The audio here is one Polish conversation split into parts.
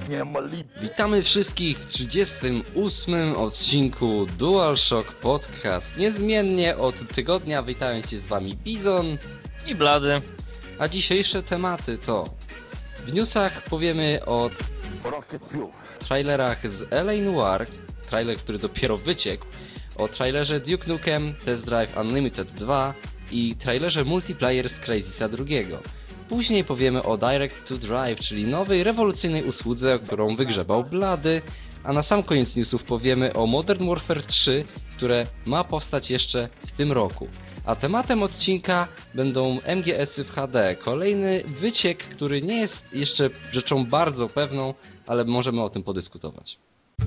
Witamy wszystkich w 38. odcinku DualShock Podcast. Niezmiennie od tygodnia witają się z wami Bizon i Blady. A dzisiejsze tematy to: w newsach powiemy o trailerach z LA Noire, trailer, który dopiero wyciekł, o trailerze Duke Nukem Test Drive Unlimited 2 i trailerze multiplayer z Crazysa 2. Później powiemy o Direct to Drive, czyli nowej, rewolucyjnej usłudze, którą wygrzebał Blady, a na sam koniec newsów powiemy o Modern Warfare 3, które ma powstać jeszcze w tym roku. A tematem odcinka będą MGS-y w HD, kolejny wyciek, który nie jest jeszcze rzeczą bardzo pewną, ale możemy o tym podyskutować.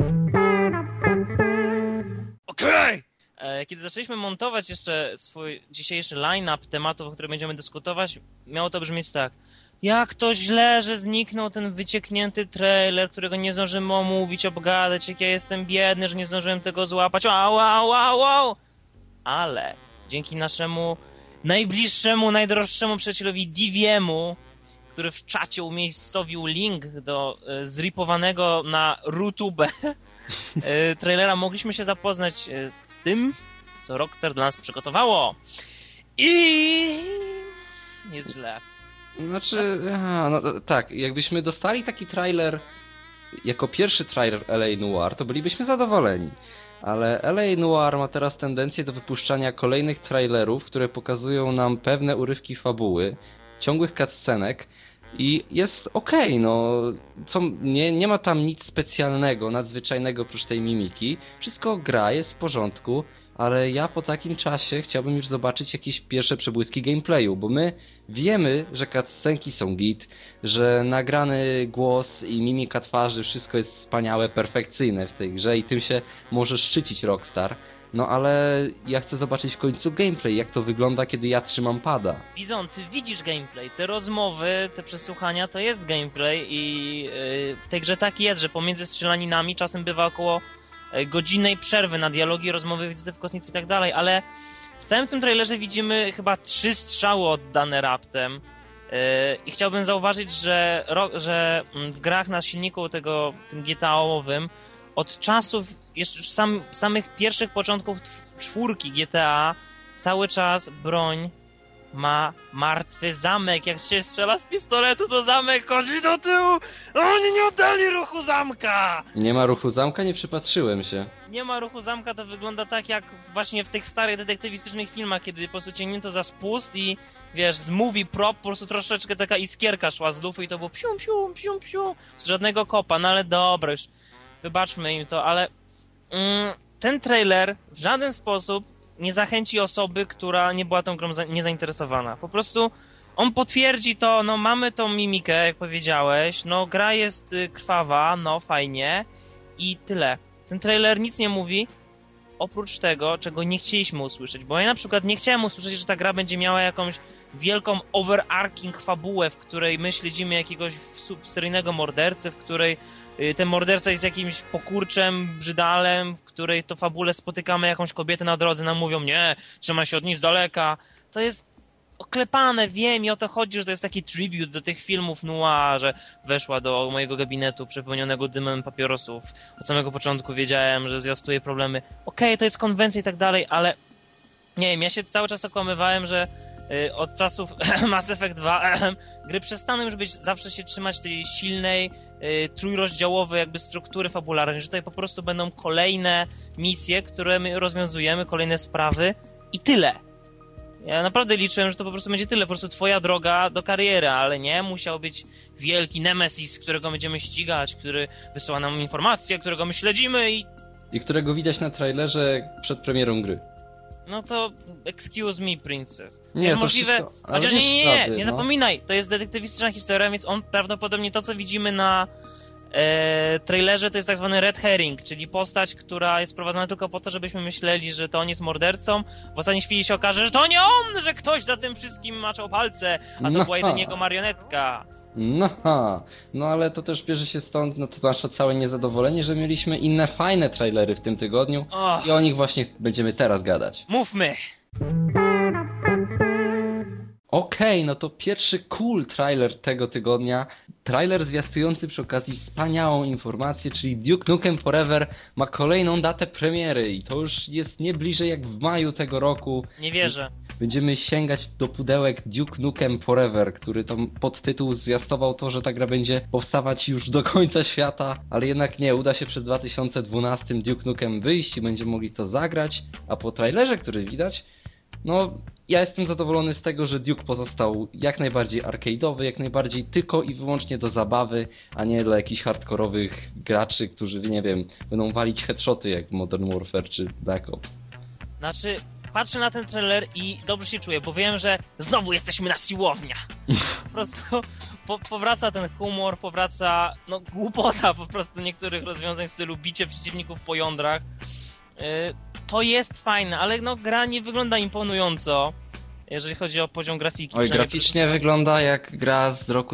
Okej! Kiedy zaczęliśmy montować jeszcze swój dzisiejszy line-up tematów, o których będziemy dyskutować, miało to brzmieć tak: jak to źle, że zniknął ten wycieknięty trailer, którego nie zdążymy omówić, obgadać, jak ja jestem biedny, że nie zdążyłem tego złapać, wow. Ale dzięki naszemu najbliższemu, najdroższemu przyjacielowi Diviemu, który w czacie umiejscowił link do zripowanego na RuTube trailera, mogliśmy się zapoznać z tym, co Rockstar dla nas przygotowało. I jest źle. Znaczy, tak, jakbyśmy dostali taki trailer jako pierwszy trailer LA Noire, to bylibyśmy zadowoleni. Ale LA Noire ma teraz tendencję do wypuszczania kolejnych trailerów, które pokazują nam pewne urywki fabuły, ciągłych cutscenek i jest okej, nie ma tam nic specjalnego, nadzwyczajnego oprócz tej mimiki. Wszystko gra, jest w porządku, ale ja po takim czasie chciałbym już zobaczyć jakieś pierwsze przebłyski gameplayu, bo my wiemy, że cutscenki są git, że nagrany głos i mimika twarzy, wszystko jest wspaniałe, perfekcyjne w tej grze i tym się może szczycić Rockstar. No ale ja chcę zobaczyć w końcu gameplay, jak to wygląda, kiedy ja trzymam pada. Bizon, ty widzisz gameplay, te rozmowy, te przesłuchania to jest gameplay i w tej grze tak jest, że pomiędzy strzelaninami czasem bywa około godzinnej przerwy na dialogi, rozmowy, wizyty w kosmicy i tak dalej, ale w całym tym trailerze widzimy chyba 3 strzały oddane raptem i chciałbym zauważyć, że w grach na silniku tym GTA-owym od czasów jeszcze samych pierwszych początków 4 GTA cały czas broń ma martwy zamek. Jak się strzela z pistoletu, to zamek chodzi do tyłu. Oni nie oddali ruchu zamka! Nie ma ruchu zamka? Nie przypatrzyłem się. Nie ma ruchu zamka, to wygląda tak jak właśnie w tych starych detektywistycznych filmach, kiedy po prostu ciągnięto za spust i wiesz, z movie prop po prostu troszeczkę taka iskierka szła z lufy i to było pium, z żadnego kopa. No ale dobra, już wybaczmy im to, ale ten trailer w żaden sposób nie zachęci osoby, która nie była tą grą niezainteresowana. Po prostu on potwierdzi to, mamy tą mimikę, jak powiedziałeś, gra jest krwawa, fajnie i tyle. Ten trailer nic nie mówi, oprócz tego, czego nie chcieliśmy usłyszeć, bo ja na przykład nie chciałem usłyszeć, że ta gra będzie miała jakąś wielką overarching fabułę, w której my śledzimy jakiegoś seryjnego mordercę, w której ten morderca jest jakimś pokurczem, brzydalem, w której to fabule spotykamy jakąś kobietę na drodze, nam mówią: nie, trzymaj się od niej z daleka. To jest oklepane, wiem, i o to chodzi, że to jest taki tribute do tych filmów noir, że weszła do mojego gabinetu przepełnionego dymem papierosów. Od samego początku wiedziałem, że zwiastuje problemy. Okej, to jest konwencja i tak dalej, ale nie wiem, ja się cały czas okłamywałem, że od czasów Mass Effect 2 gry przestaną już zawsze się trzymać tej silnej, trójrozdziałowej jakby struktury fabularnej, że tutaj po prostu będą kolejne misje, które my rozwiązujemy, kolejne sprawy i tyle. Ja naprawdę liczyłem, że to po prostu będzie tyle, po prostu twoja droga do kariery, ale nie, musiał być wielki nemesis, którego będziemy ścigać, który wysyła nam informacje, którego my śledzimy i którego widać na trailerze przed premierą gry. No to excuse me, princess. Nie, jest to możliwe. wszystko, chociaż nie zapominaj, to jest detektywistyczna historia, więc on prawdopodobnie to, co widzimy na trailerze, to jest tak zwany red herring, czyli postać, która jest prowadzona tylko po to, żebyśmy myśleli, że to on jest mordercą. W ostatniej chwili się okaże, że to nie on, że ktoś za tym wszystkim maczał palce, a to była jedynie jego marionetka. No ale to też bierze się stąd, to nasze całe niezadowolenie, że mieliśmy inne fajne trailery w tym tygodniu i o nich właśnie będziemy teraz gadać. Mówmy! Okej, no to pierwszy cool trailer tego tygodnia trailer zwiastujący przy okazji wspaniałą informację, czyli Duke Nukem Forever ma kolejną datę premiery i to już jest nie bliżej jak w maju tego roku. Nie wierzę. Będziemy sięgać do pudełek Duke Nukem Forever, który to podtytuł zwiastował to, że ta gra będzie powstawać już do końca świata, ale jednak nie, uda się przed 2012 Duke Nukem wyjść i będziemy mogli to zagrać, a po trailerze, który widać, no ja jestem zadowolony z tego, że Duke pozostał jak najbardziej arcade'owy, jak najbardziej tylko i wyłącznie do zabawy, a nie dla jakichś hardkorowych graczy, którzy, nie wiem, będą walić headshoty jak Modern Warfare czy Black Ops. Znaczy, patrzę na ten trailer i dobrze się czuję, bo wiem, że znowu jesteśmy na siłowniach. Po prostu powraca ten humor, powraca głupota po prostu niektórych rozwiązań w stylu bicie przeciwników po jądrach. To jest fajne, ale gra nie wygląda imponująco, jeżeli chodzi o poziom grafiki. Oj, graficznie wygląda jak gra z roku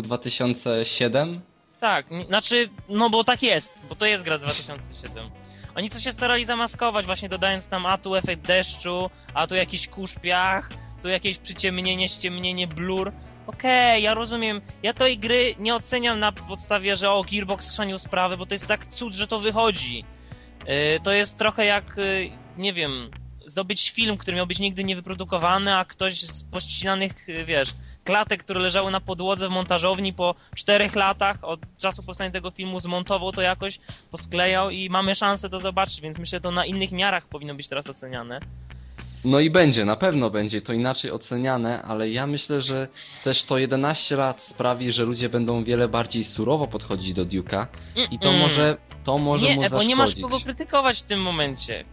2007? Tak, znaczy, bo tak jest, bo to jest gra z 2007. Oni to się starali zamaskować, właśnie dodając tam a tu efekt deszczu, a tu jakiś kurz piach, tu jakieś przyciemnienie, ściemnienie, blur. Okej, ja rozumiem. Ja tej gry nie oceniam na podstawie, że Gearbox schrzanił sprawę, bo to jest tak cud, że to wychodzi. To jest trochę jak, nie wiem, zdobyć film, który miał być nigdy nie wyprodukowany, a ktoś z pościnanych, klatek, które leżały na podłodze w montażowni po 4 latach od czasu powstania tego filmu zmontował to jakoś, posklejał i mamy szansę to zobaczyć, więc myślę, że to na innych miarach powinno być teraz oceniane. No i będzie, na pewno będzie to inaczej oceniane, ale ja myślę, że też to 11 lat sprawi, że ludzie będą wiele bardziej surowo podchodzić do Duke'a i to może mu zaszkodzić. Bo nie masz kogo krytykować w tym momencie.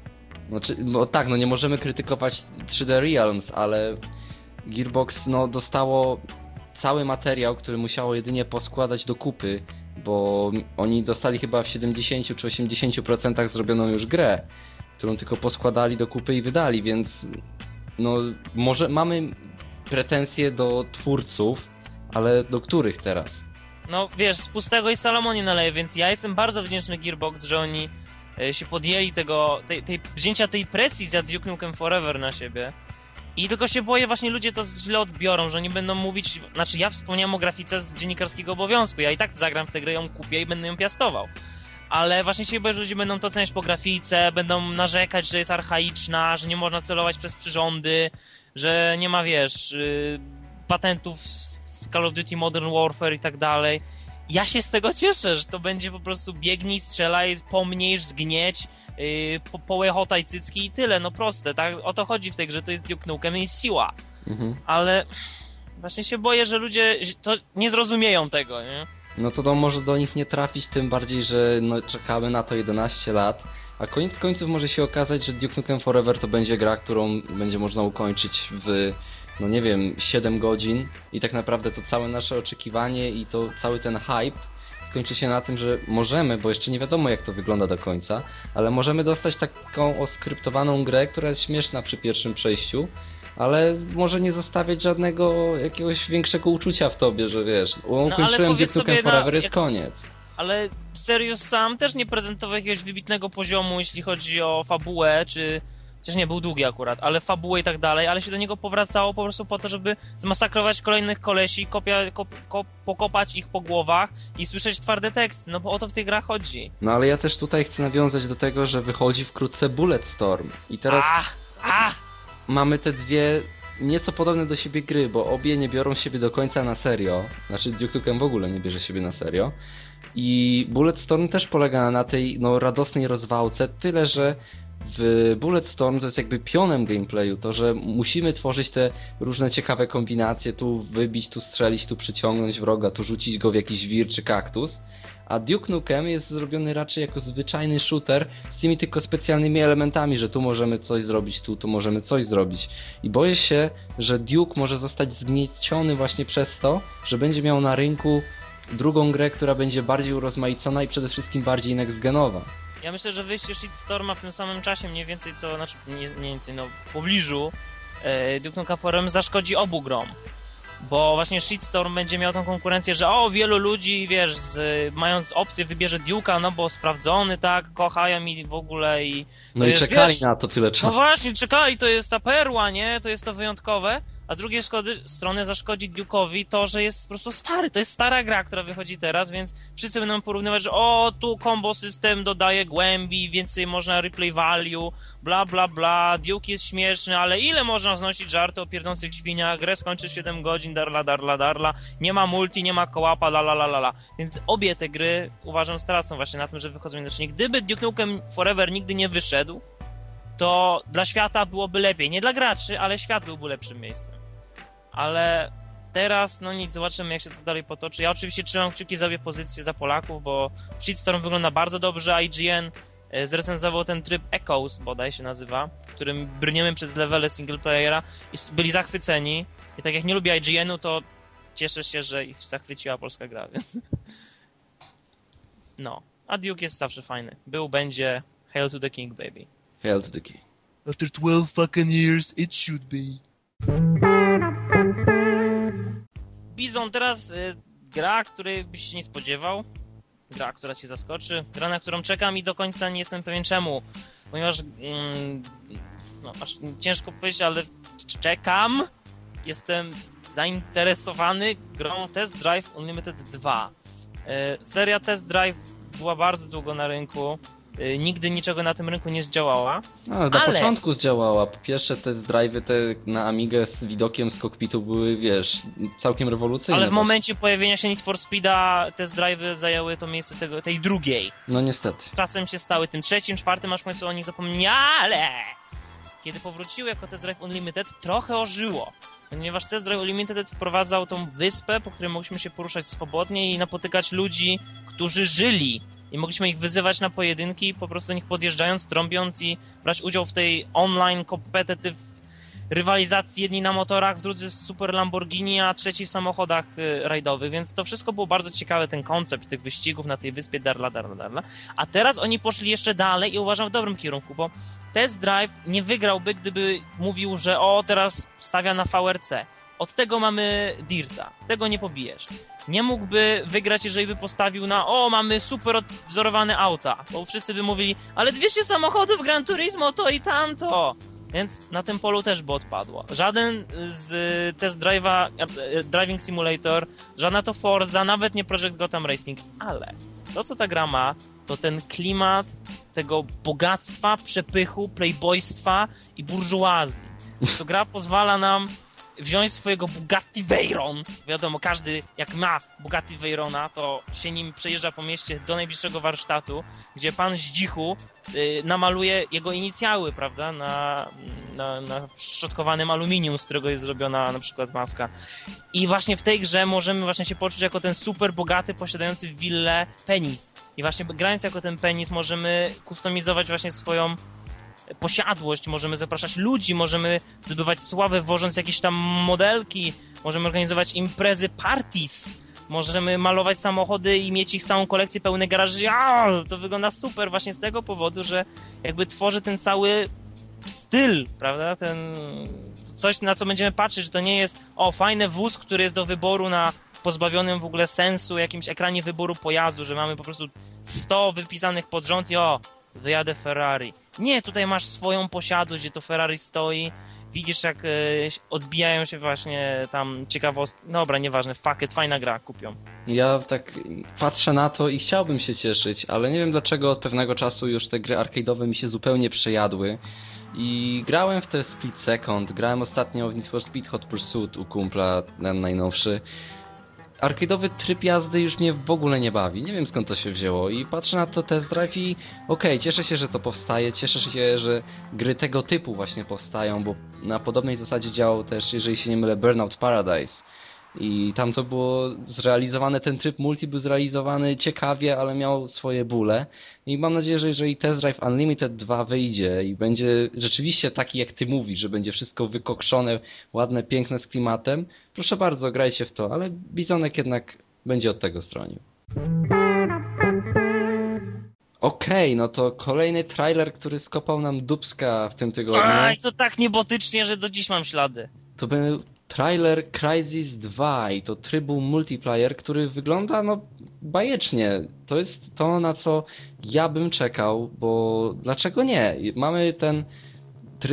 Nie możemy krytykować 3D Realms, ale Gearbox dostało cały materiał, który musiało jedynie poskładać do kupy, bo oni dostali chyba w 70 czy 80% zrobioną już grę, którą tylko poskładali do kupy i wydali, więc może mamy pretensje do twórców, ale do których teraz? Z pustego i Salomon nie naleje, więc ja jestem bardzo wdzięczny Gearbox, że oni się podjęli wzięcia tej presji za Duke Nukem Forever na siebie. I tylko się boję, właśnie ludzie to źle odbiorą, że nie będą mówić... Znaczy, ja wspomniałem o grafice z dziennikarskiego obowiązku, ja i tak zagram w tę grę, ją kupię i będę ją piastował. Ale właśnie się boję, że ludzie będą to oceniać po grafice, będą narzekać, że jest archaiczna, że nie można celować przez przyrządy, że nie ma, patentów z Call of Duty Modern Warfare i tak dalej. Ja się z tego cieszę, że to będzie po prostu biegnij, strzelaj, pomniejsz, zgnieć, połechotaj cycki i tyle, proste, tak? O to chodzi w tej grze, to jest Duke Nukem i siła. Ale właśnie się boję, że ludzie to nie zrozumieją tego, nie? To może do nich nie trafić, tym bardziej, że czekamy na to 11 lat, a koniec końców może się okazać, że Duke Nukem Forever to będzie gra, którą będzie można ukończyć w 7 godzin i tak naprawdę to całe nasze oczekiwanie i to cały ten hype skończy się na tym, że możemy, bo jeszcze nie wiadomo jak to wygląda do końca, ale możemy dostać taką oskryptowaną grę, która jest śmieszna przy pierwszym przejściu, ale może nie zostawiać żadnego jakiegoś większego uczucia w tobie, że ukończyłem Duke Nukem Forever, jest koniec. Ale Serious Sam też nie prezentował jakiegoś wybitnego poziomu, jeśli chodzi o fabułę, czy... Chociaż nie, był długi akurat, ale fabułę i tak dalej, ale się do niego powracało po prostu po to, żeby zmasakrować kolejnych kolesi, pokopać ich po głowach i słyszeć twarde teksty, bo o to w tej grach chodzi. Ale ja też tutaj chcę nawiązać do tego, że wychodzi wkrótce Bulletstorm i teraz mamy te dwie nieco podobne do siebie gry, bo obie nie biorą siebie do końca na serio, znaczy Duke Nukem w ogóle nie bierze siebie na serio i Bulletstorm też polega na tej radosnej rozwałce, tyle że w Bulletstorm to jest jakby pionem gameplayu, to że musimy tworzyć te różne ciekawe kombinacje, tu wybić, tu strzelić, tu przyciągnąć wroga, tu rzucić go w jakiś wir czy kaktus, a Duke Nukem jest zrobiony raczej jako zwyczajny shooter z tymi tylko specjalnymi elementami, że tu możemy coś zrobić, tu możemy coś zrobić i boję się, że Duke może zostać zgnieciony właśnie przez to, że będzie miał na rynku drugą grę, która będzie bardziej urozmaicona i przede wszystkim bardziej next-genowa. Ja myślę, że wyjście Shitstorma w tym samym czasie mniej więcej w pobliżu Duke Nukem Forever zaszkodzi obu grom. Bo właśnie Shitstorm będzie miał tą konkurencję, że wielu ludzi, mając opcję wybierze Duke'a, bo sprawdzony, tak, kochają i w ogóle i... i czekali na to tyle czasu. No właśnie, czekali, to jest ta perła, nie? To jest to wyjątkowe. a z drugiej strony zaszkodzi Duke'owi to, że jest po prostu stary. To jest stara gra, która wychodzi teraz, więc wszyscy będą porównywać, że tu combo system dodaje głębi, więcej można replay value, bla bla bla, Duke jest śmieszny, ale ile można znosić żarty o pierdzących świniach, grę skończy 7 godzin, darla, nie ma multi, nie ma kołapa, la. Więc obie te gry uważam stracą właśnie na tym, że wychodzą jednocześnie. Gdyby Duke Nukem Forever nigdy nie wyszedł, to dla świata byłoby lepiej. Nie dla graczy, ale świat byłby lepszym miejscem. Ale teraz, no nic, zobaczymy jak się to dalej potoczy. Ja oczywiście trzymam kciuki za obie pozycje za Polaków, bo Shitstorm wygląda bardzo dobrze, IGN zrecenzował ten tryb Echoes, bodaj się nazywa, w którym brniemy przez levele singleplayera i byli zachwyceni. I tak jak nie lubię IGN-u, to cieszę się, że ich zachwyciła polska gra, więc... No. A Duke jest zawsze fajny. Będzie Hail to the King, baby. Hail to the King. After 12 fucking years, it should be. Bizon, teraz gra, której byś się nie spodziewał. Gra, która cię zaskoczy. Gra, na którą czekam i do końca nie jestem pewien czemu. Ponieważ, aż ciężko powiedzieć, ale czekam. Jestem zainteresowany grą Test Drive Unlimited 2. Seria Test Drive była bardzo długo na rynku. Nigdy niczego na tym rynku nie zdziałała. Na początku zdziałała. Pierwsze te drive'y te na Amigę z widokiem z kokpitu były, wiesz, całkiem rewolucyjne. Ale w momencie pojawienia się Need for Speed'a te drive'y zajęły to miejsce tej drugiej. No niestety. Czasem się stały tym trzecim, czwartym, aż w końcu o nich zapomnieli, ale kiedy powróciły jako Test Drive Unlimited, trochę ożyło. Ponieważ Test Drive Unlimited wprowadzał tą wyspę, po której mogliśmy się poruszać swobodnie i napotykać ludzi, którzy żyli. I mogliśmy ich wyzywać na pojedynki, po prostu do nich podjeżdżając, trąbiąc i brać udział w tej online competitive rywalizacji. Jedni na motorach, drudzy w super Lamborghini, a trzeci w samochodach rajdowych. Więc to wszystko było bardzo ciekawe, ten koncept tych wyścigów na tej wyspie, darla. A teraz oni poszli jeszcze dalej i uważam w dobrym kierunku, bo Test Drive nie wygrałby, gdyby mówił, że teraz stawia na VRC. Od tego mamy Dirta. Tego nie pobijesz. Nie mógłby wygrać, jeżeli by postawił na mamy super odzorowane auta. Bo wszyscy by mówili, ale 200 samochodów Gran Turismo to i tamto. Więc na tym polu też by odpadło. Żaden z Test Drive'a, Driving Simulator, żadna to Forza, nawet nie Project Gotham Racing. Ale to, co ta gra ma, to ten klimat tego bogactwa, przepychu, playboystwa i burżuazji. To gra pozwala nam wziąć swojego Bugatti Veyron. Wiadomo, każdy jak ma Bugatti Veyrona, to się nim przejeżdża po mieście do najbliższego warsztatu, gdzie pan Zdzichu namaluje jego inicjały, prawda, na szczotkowanym aluminium, z którego jest zrobiona na przykład maska. I właśnie w tej grze możemy właśnie się poczuć jako ten super bogaty, posiadający willę penis. I właśnie grając jako ten penis możemy kustomizować właśnie swoją posiadłość, możemy zapraszać ludzi, możemy zdobywać sławę, wożąc jakieś tam modelki, możemy organizować imprezy, parties, możemy malować samochody i mieć ich całą kolekcję, pełne garaży. To wygląda super właśnie z tego powodu, że jakby tworzy ten cały styl, prawda? Coś, na co będziemy patrzeć, że to nie jest fajny wóz, który jest do wyboru na pozbawionym w ogóle sensu jakimś ekranie wyboru pojazdu, że mamy po prostu 100 wypisanych pod rząd i wyjadę Ferrari. Nie, tutaj masz swoją posiadłość, gdzie to Ferrari stoi, widzisz jak odbijają się właśnie tam ciekawostki. Dobra, nieważne, fuck it, fajna gra, kupią. Ja tak patrzę na to i chciałbym się cieszyć, ale nie wiem dlaczego od pewnego czasu już te gry arcade'owe mi się zupełnie przejadły. I grałem w te Split Second, grałem ostatnio w Need for Speed Hot Pursuit u kumpla, ten najnowszy. Arcade'owy tryb jazdy już mnie w ogóle nie bawi. Nie wiem skąd to się wzięło i patrzę na to Test Drive i cieszę się, że to powstaje, cieszę się, że gry tego typu właśnie powstają, bo na podobnej zasadzie działał też, jeżeli się nie mylę, Burnout Paradise. I tam to było zrealizowane, ten tryb multi był zrealizowany ciekawie, ale miał swoje bóle. I mam nadzieję, że jeżeli Test Drive Unlimited 2 wyjdzie i będzie rzeczywiście taki jak ty mówisz, że będzie wszystko wykokszone, ładne, piękne z klimatem, proszę bardzo, grajcie w to, ale Bizonek jednak będzie od tego stronił. No to kolejny trailer, który skopał nam dupska w tym tygodniu. Aj, to tak niebotycznie, że do dziś mam ślady. To był trailer Crysis 2 i to trybu multiplayer, który wygląda bajecznie. To jest to, na co ja bym czekał, bo dlaczego nie? Mamy ten tryb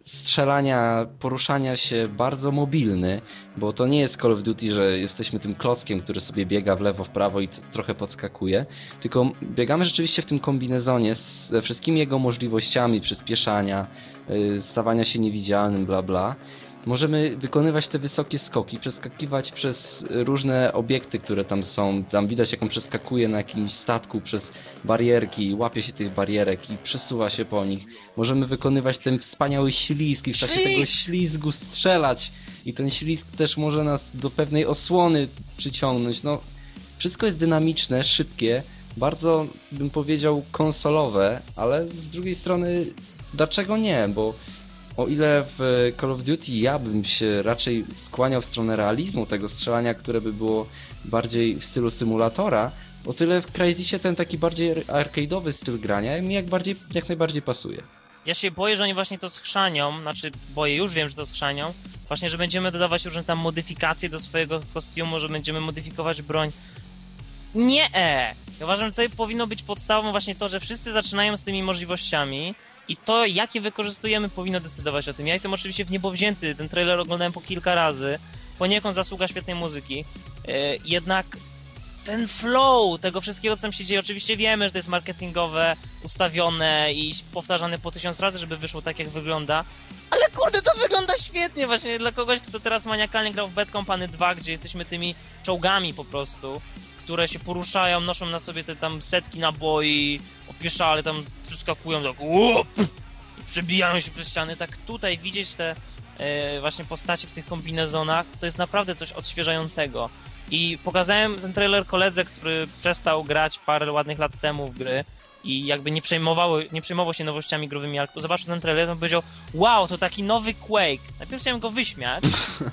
strzelania, poruszania się bardzo mobilny, bo to nie jest Call of Duty, że jesteśmy tym klockiem, który sobie biega w lewo, w prawo i trochę podskakuje, tylko biegamy rzeczywiście w tym kombinezonie ze wszystkimi jego możliwościami przyspieszania, stawania się niewidzialnym, bla bla. Możemy wykonywać te wysokie skoki, przeskakiwać przez różne obiekty, które tam są. Tam widać, jak on przeskakuje na jakimś statku przez barierki, łapie się tych barierek i przesuwa się po nich. Możemy wykonywać ten wspaniały ślizg i w czasie tego ślizgu strzelać. I ten ślizg też może nas do pewnej osłony przyciągnąć. No, wszystko jest dynamiczne, szybkie, bardzo, bym powiedział, konsolowe, ale z drugiej strony, dlaczego nie? Bo o ile w Call of Duty ja bym się raczej skłaniał w stronę realizmu, tego strzelania, które by było bardziej w stylu symulatora, o tyle w Crysisie ten taki bardziej arcade'owy styl grania mi jak najbardziej pasuje. Ja się boję, że oni właśnie to schrzanią, już wiem, że to schrzanią, właśnie, że będziemy dodawać różne tam modyfikacje do swojego kostiumu, że będziemy modyfikować broń. Nie! Ja uważam, że tutaj powinno być podstawą właśnie to, że wszyscy zaczynają z tymi możliwościami i to, jakie wykorzystujemy, powinno decydować o tym. Ja jestem oczywiście w niebo wzięty, ten trailer oglądałem po kilka razy, poniekąd zasługa świetnej muzyki, jednak ten flow tego wszystkiego, co tam się dzieje, oczywiście wiemy, że to jest marketingowe, ustawione i powtarzane po 1000 razy, żeby wyszło tak, jak wygląda, ale kurde, to wygląda świetnie właśnie dla kogoś, kto teraz maniakalnie grał w Bad Company 2, gdzie jesteśmy tymi czołgami po prostu, które się poruszają, noszą na sobie te tam setki naboi, opieszale tam przeskakują tak i przebijają się przez ściany. Tak tutaj widzieć te właśnie postacie w tych kombinezonach, to jest naprawdę coś odświeżającego. I pokazałem ten trailer koledze, który przestał grać parę ładnych lat temu w gry i jakby nie przejmował się nowościami growymi, ale zobaczył ten trailer, to powiedział: wow, to taki nowy Quake. Najpierw chciałem go wyśmiać,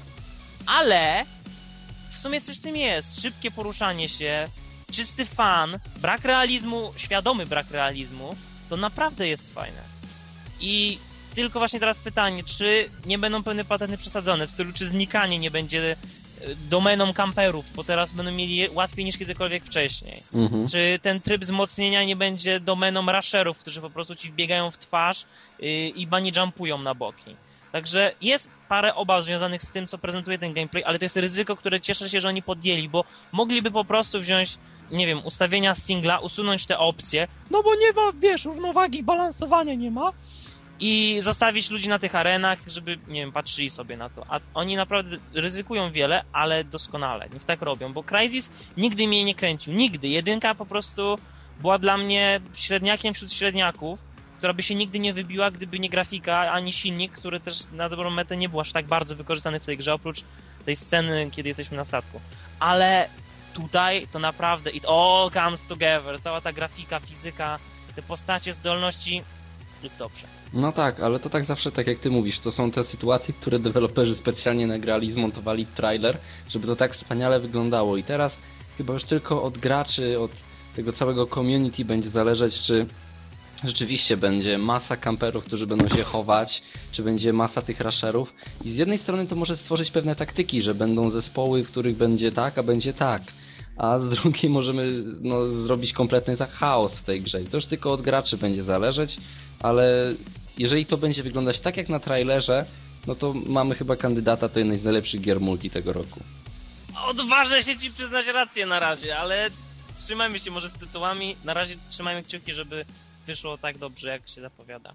ale w sumie coś w tym jest. Szybkie poruszanie się, czysty fan, brak realizmu, świadomy brak realizmu, to naprawdę jest fajne. I tylko właśnie teraz pytanie, czy nie będą pewne patenty przesadzone, w stylu czy znikanie nie będzie domeną kamperów, bo teraz będą mieli łatwiej niż kiedykolwiek wcześniej. Czy ten tryb wzmocnienia nie będzie domeną rusherów, którzy po prostu ci wbiegają w twarz i bunny jumpują na boki. Także jest parę obaw związanych z tym, co prezentuje ten gameplay, ale to jest ryzyko, które cieszę się, że oni podjęli, bo mogliby po prostu wziąć, nie wiem, ustawienia singla, usunąć te opcje, no bo nie ma, wiesz, równowagi, balansowania nie ma, i zostawić ludzi na tych arenach, żeby, nie wiem, patrzyli sobie na to. A oni naprawdę ryzykują wiele, ale doskonale. Niech tak robią, bo Crysis nigdy mnie nie kręcił. Nigdy. Jedynka po prostu była dla mnie średniakiem wśród średniaków, która by się nigdy nie wybiła, gdyby nie grafika, ani silnik, który też na dobrą metę nie był aż tak bardzo wykorzystany w tej grze, oprócz tej sceny, kiedy jesteśmy na statku. Ale tutaj to naprawdę it all comes together. Cała ta grafika, fizyka, te postacie, zdolności, jest dobrze. No tak, ale to tak zawsze, tak jak ty mówisz, to są te sytuacje, które deweloperzy specjalnie nagrali, zmontowali w trailer, żeby to tak wspaniale wyglądało. I teraz chyba już tylko od graczy, od tego całego community będzie zależeć, czy rzeczywiście będzie masa kamperów, którzy będą się chować, czy będzie masa tych rusherów. I z jednej strony to może stworzyć pewne taktyki, że będą zespoły, w których będzie tak, a będzie tak. A z drugiej możemy zrobić kompletny chaos w tej grze. I to już tylko od graczy będzie zależeć, ale jeżeli to będzie wyglądać tak jak na trailerze, no to mamy chyba kandydata do jednej z najlepszych gier multi tego roku. Odważę się ci przyznać rację na razie, ale trzymajmy się może z tytułami. Na razie trzymajmy kciuki, żeby wyszło tak dobrze, jak się zapowiada.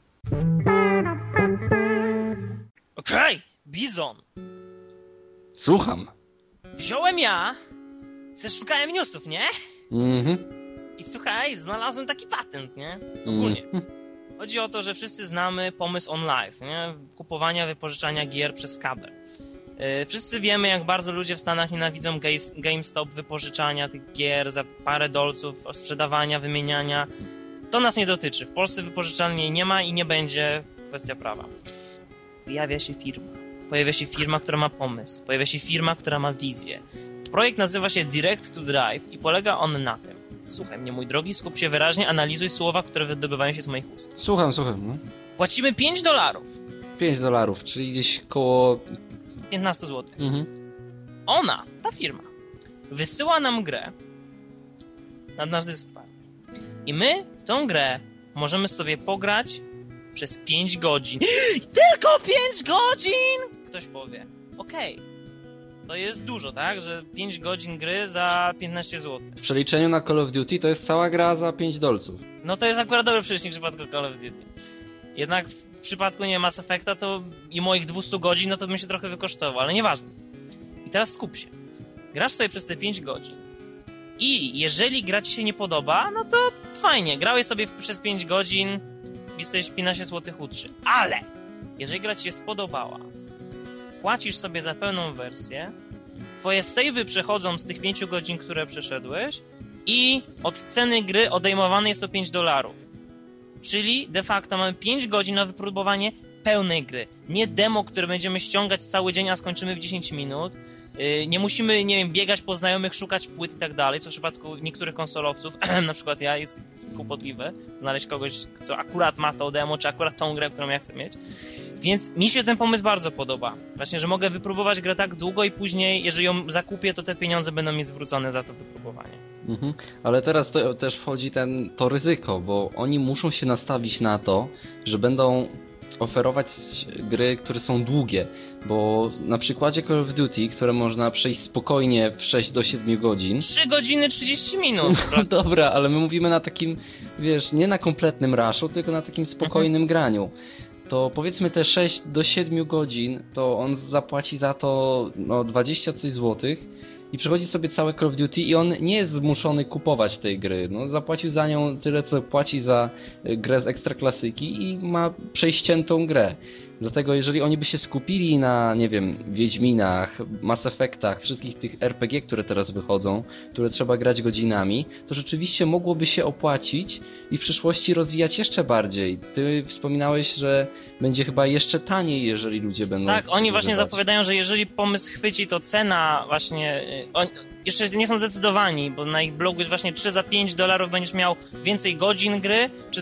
Okej, Bizon. Słucham. Wziąłem ja, zeszukałem newsów, nie? I słuchaj, znalazłem taki patent, nie? Ogólnie. Chodzi o to, że wszyscy znamy pomysł on live, nie? Kupowania, wypożyczania gier przez kabel. Wszyscy wiemy, jak bardzo ludzie w Stanach nienawidzą GameStop, wypożyczania tych gier za parę dolców, sprzedawania, wymieniania. To nas nie dotyczy. W Polsce wypożyczalni nie ma i nie będzie, kwestia prawa. Pojawia się firma, która ma pomysł. Pojawia się firma, która ma wizję. Projekt nazywa się Direct to Drive i polega on na tym. Słuchaj mnie, mój drogi, skup się wyraźnie, analizuj słowa, które wydobywają się z moich ust. Słucham, no. Płacimy $5. $5, czyli gdzieś koło 15 zł. Ona, ta firma, wysyła nam grę na nasz dysk twardy. I my w tą grę możemy sobie pograć przez 5 godzin. Tylko 5 godzin! Ktoś powie, okej, to jest dużo, tak? Że 5 godzin gry za 15 zł. W przeliczeniu na Call of Duty to jest cała gra za $5. No to jest akurat dobry przelicznik w przypadku Call of Duty. Jednak w przypadku, nie wiem, Mass Effecta to i moich 200 godzin, no to bym się trochę wykosztował, ale nieważne. I teraz skup się. Grasz sobie przez te 5 godzin. I jeżeli gra ci się nie podoba, no to fajnie. Grałeś sobie przez 5 godzin, jesteś 15 zł chudszy. Ale jeżeli gra ci się spodobała, płacisz sobie za pełną wersję, twoje save'y przechodzą z tych 5 godzin, które przeszedłeś i od ceny gry odejmowane jest to $5. Czyli de facto mamy 5 godzin na wypróbowanie pełnej gry. Nie demo, które będziemy ściągać cały dzień, a skończymy w 10 minut. Nie musimy, nie wiem, biegać po znajomych, szukać płyt i tak dalej, co w przypadku niektórych konsolowców, na przykład ja, jest kłopotliwe znaleźć kogoś, kto akurat ma to demo, czy akurat tą grę, którą ja chcę mieć. Więc mi się ten pomysł bardzo podoba. Właśnie, że mogę wypróbować grę tak długo i później, jeżeli ją zakupię, to te pieniądze będą mi zwrócone za to wypróbowanie. Mhm. Ale teraz to też wchodzi to ryzyko, bo oni muszą się nastawić na to, że będą oferować gry, które są długie, bo na przykładzie Call of Duty, które można przejść spokojnie w 6 do 7 godzin... 3 godziny 30 minut! Dobra, ale my mówimy na takim, wiesz, nie na kompletnym rushu, tylko na takim spokojnym graniu. To powiedzmy te 6 do 7 godzin, to on zapłaci za to 20 coś złotych i przechodzi sobie całe Call of Duty i on nie jest zmuszony kupować tej gry. No, zapłacił za nią tyle, co płaci za grę z ekstraklasyki i ma przejściętą grę. Dlatego jeżeli oni by się skupili na, nie wiem, Wiedźminach, Mass Effectach, wszystkich tych RPG, które teraz wychodzą, które trzeba grać godzinami, to rzeczywiście mogłoby się opłacić i w przyszłości rozwijać jeszcze bardziej. Ty wspominałeś, że będzie chyba jeszcze taniej, jeżeli ludzie będą... Tak, oni właśnie zapowiadają, że jeżeli pomysł chwyci, to cena właśnie... Jeszcze nie są zdecydowani, bo na ich blogu jest właśnie, czy za $5 będziesz miał więcej godzin gry, czy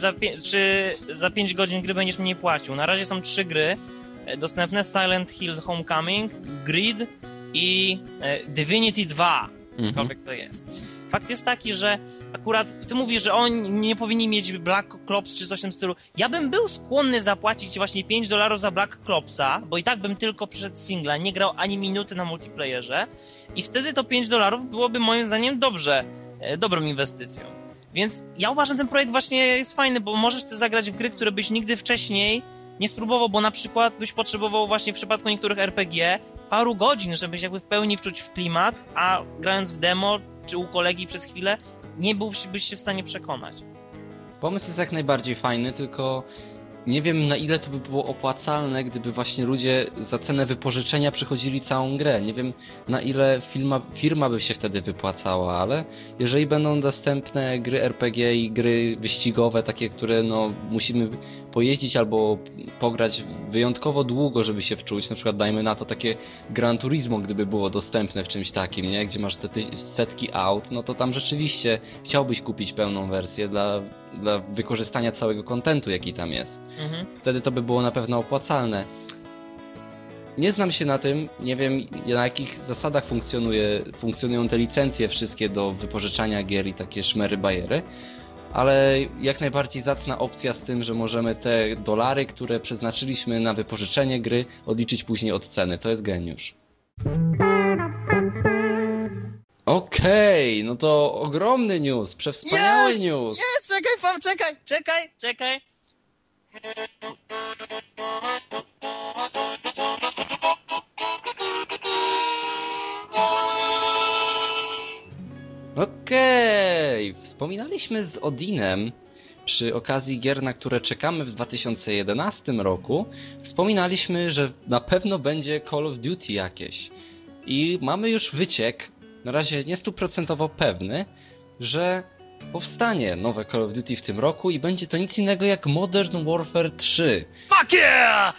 za 5 godzin gry będziesz mniej płacił. Na razie są 3 gry dostępne: Silent Hill Homecoming, Grid i Divinity 2, cokolwiek to jest. Fakt jest taki, że akurat ty mówisz, że oni nie powinni mieć Black Ops czy coś w tym stylu. Ja bym był skłonny zapłacić właśnie $5 za Black Opsa, bo i tak bym tylko przeszedł singla, nie grał ani minuty na multiplayerze i wtedy to $5 byłoby moim zdaniem dobrą inwestycją. Więc ja uważam, że ten projekt właśnie jest fajny, bo możesz ty zagrać w gry, które byś nigdy wcześniej nie spróbował, bo na przykład byś potrzebował właśnie w przypadku niektórych RPG paru godzin, żebyś jakby w pełni wczuć w klimat, a grając w demo czy u kolegi przez chwilę, nie byłbyś się w stanie przekonać. Pomysł jest jak najbardziej fajny, tylko nie wiem, na ile to by było opłacalne, gdyby właśnie ludzie za cenę wypożyczenia przychodzili całą grę. Nie wiem, na ile firma by się wtedy wypłacała, ale jeżeli będą dostępne gry RPG i gry wyścigowe, takie, które musimy pojeździć albo pograć wyjątkowo długo, żeby się wczuć, na przykład dajmy na to takie Gran Turismo, gdyby było dostępne w czymś takim, nie? Gdzie masz te setki aut, no to tam rzeczywiście chciałbyś kupić pełną wersję dla wykorzystania całego kontentu, jaki tam jest. Wtedy to by było na pewno opłacalne. Nie znam się na tym, nie wiem na jakich zasadach funkcjonują te licencje wszystkie do wypożyczania gier i takie szmery-bajery, ale jak najbardziej zacna opcja z tym, że możemy te dolary, które przeznaczyliśmy na wypożyczenie gry, odliczyć później od ceny. To jest geniusz. Okej, no to ogromny news, przewspaniały news. Czekaj. Okej, wspominaliśmy z Odinem przy okazji gier, na które czekamy w 2011 roku. Wspominaliśmy, że na pewno będzie Call of Duty jakieś. I mamy już wyciek, na razie nie 100% pewny, że powstanie nowe Call of Duty w tym roku i będzie to nic innego jak Modern Warfare 3. Fuck yeah!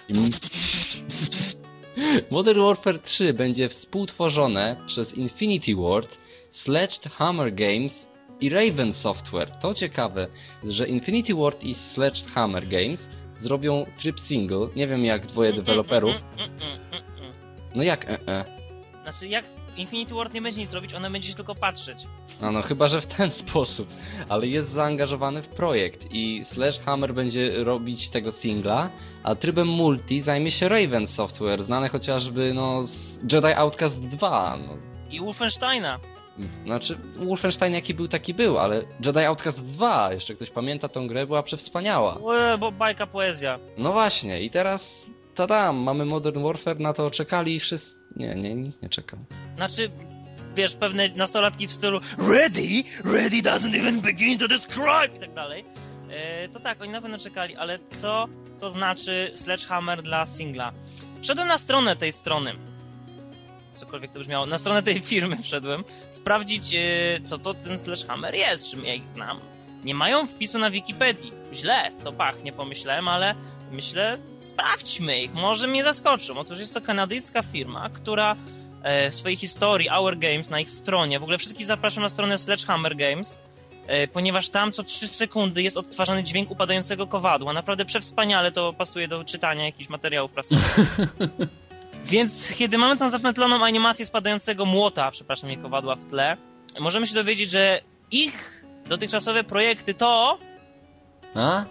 Modern Warfare 3 będzie współtworzone przez Infinity Ward, Sledgehammer Games i Raven Software. To ciekawe, że Infinity Ward i Sledgehammer Games zrobią tryb single. Nie wiem jak dwoje deweloperów. No jak Znaczy jak Infinity Ward nie będzie nic robić, ona będzie się tylko patrzeć. No chyba, że w ten sposób, ale jest zaangażowany w projekt i Sledgehammer będzie robić tego singla, a trybem multi zajmie się Raven Software, znane chociażby z Jedi Outcast 2. I Wolfensteina. Znaczy, Wolfenstein jaki był, taki był, ale Jedi Outcast 2, jeszcze ktoś pamięta tą grę, była przewspaniała. Bo bajka poezja. No właśnie, i teraz, tadam, mamy Modern Warfare, na to czekali wszyscy... Nie, nikt nie czekał. Znaczy, wiesz, pewne nastolatki w stylu Ready doesn't even begin to describe! i tak dalej. To tak, oni na pewno czekali, ale co to znaczy Sledgehammer dla singla? Wszedłem na stronę tej strony. Cokolwiek to brzmiało. Na stronę tej firmy wszedłem. Sprawdzić, co to ten Sledgehammer jest, czym ja ich znam. Nie mają wpisu na Wikipedii. Źle, to pachnie, pomyślałem, ale myślę, sprawdźmy ich, może mnie zaskoczą. Otóż jest to kanadyjska firma, która w swojej historii Our Games na ich stronie, w ogóle wszystkich zapraszam na stronę Sledgehammer Games, ponieważ tam co 3 sekundy jest odtwarzany dźwięk upadającego kowadła. Naprawdę przewspaniale to pasuje do czytania jakichś materiałów prasowych. Więc kiedy mamy tą zapętloną animację spadającego młota, przepraszam, nie kowadła w tle, możemy się dowiedzieć, że ich dotychczasowe projekty to... A?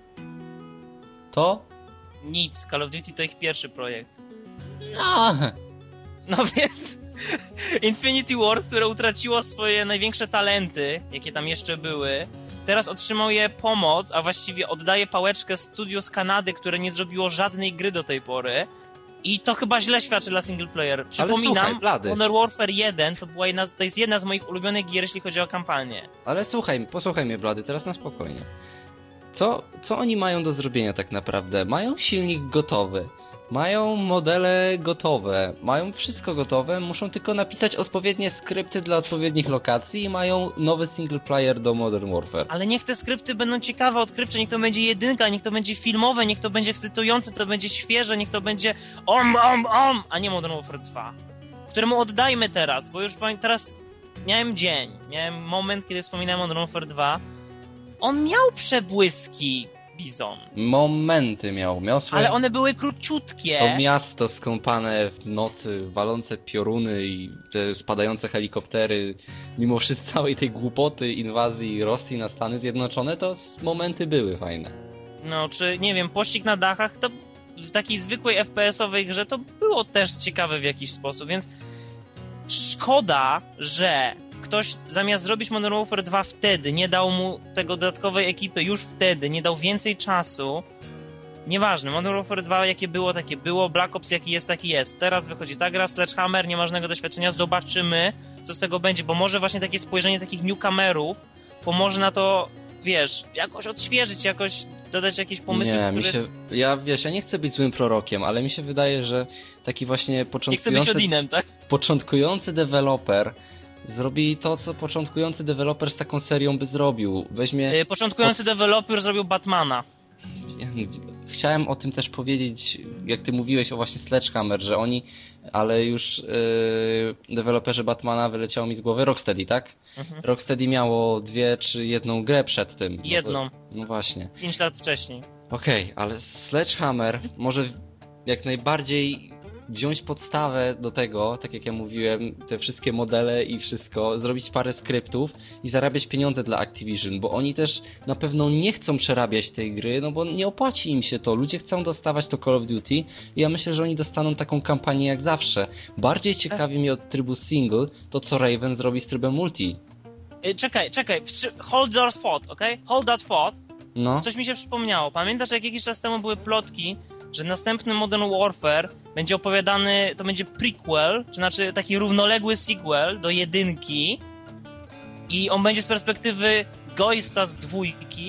To? Nic, Call of Duty to ich pierwszy projekt. No więc Infinity Ward, które utraciło swoje największe talenty, jakie tam jeszcze były, teraz otrzymał je pomoc, a właściwie oddaje pałeczkę studiu z Kanady, które nie zrobiło żadnej gry do tej pory. I to chyba źle świadczy dla single player. Przypominam, Modern Warfare 1 to jest jedna z moich ulubionych gier, jeśli chodzi o kampanię. Ale posłuchaj mnie, Blady, teraz na spokojnie. Co oni mają do zrobienia tak naprawdę? Mają silnik gotowy, mają modele gotowe, mają wszystko gotowe, muszą tylko napisać odpowiednie skrypty dla odpowiednich lokacji i mają nowy single player do Modern Warfare. Ale niech te skrypty będą ciekawe, odkrywcze, niech to będzie jedynka, niech to będzie filmowe, niech to będzie ekscytujące, to będzie świeże, niech to będzie a nie Modern Warfare 2. Któremu oddajmy teraz, bo już teraz miałem moment, kiedy wspominałem Modern Warfare 2. On miał przebłyski, Bizon. Momenty miał swoje... Ale one były króciutkie. To miasto skąpane w nocy, walące pioruny i te spadające helikoptery, mimo wszystko całej tej głupoty inwazji Rosji na Stany Zjednoczone, to momenty były fajne. No, czy nie wiem, pościg na dachach, to w takiej zwykłej FPS-owej grze to było też ciekawe w jakiś sposób, więc szkoda, że ktoś zamiast zrobić Modern Warfare 2 wtedy, nie dał mu tego dodatkowej ekipy już wtedy, nie dał więcej czasu. Nieważne, Modern Warfare 2 jakie było, takie było, Black Ops jaki jest, taki jest. Teraz wychodzi ta gra, Sledgehammer, nie ma żadnego doświadczenia, zobaczymy, co z tego będzie, bo może właśnie takie spojrzenie takich newcomerów pomoże na to, wiesz, jakoś odświeżyć, jakoś dodać jakieś pomysły, ja nie chcę być złym prorokiem, ale mi się wydaje, że taki właśnie nie chcę być Odinem, tak? Początkujący deweloper zrobi to, co początkujący deweloper z taką serią by zrobił. Początkujący deweloper zrobił Batmana. Chciałem o tym też powiedzieć, jak ty mówiłeś o właśnie Sledgehammer, że oni, ale już deweloperzy Batmana wyleciało mi z głowy Rocksteady, tak? Mhm. Rocksteady miało 2 czy 1 grę przed tym. Jedną. No właśnie. 5 lat wcześniej. Okej, ale Sledgehammer może jak najbardziej wziąć podstawę do tego, tak jak ja mówiłem, te wszystkie modele i wszystko, zrobić parę skryptów i zarabiać pieniądze dla Activision, bo oni też na pewno nie chcą przerabiać tej gry, no bo nie opłaci im się to. Ludzie chcą dostawać to Call of Duty i ja myślę, że oni dostaną taką kampanię jak zawsze. Bardziej ciekawi mnie od trybu single to, co Raven zrobi z trybem multi. Czekaj, hold that thought, okej? Hold that thought. No. Coś mi się przypomniało. Pamiętasz, jak jakiś czas temu były plotki, że następny Modern Warfare będzie opowiadany, to będzie prequel, czy znaczy taki równoległy sequel do 1 i on będzie z perspektywy Geista z 2,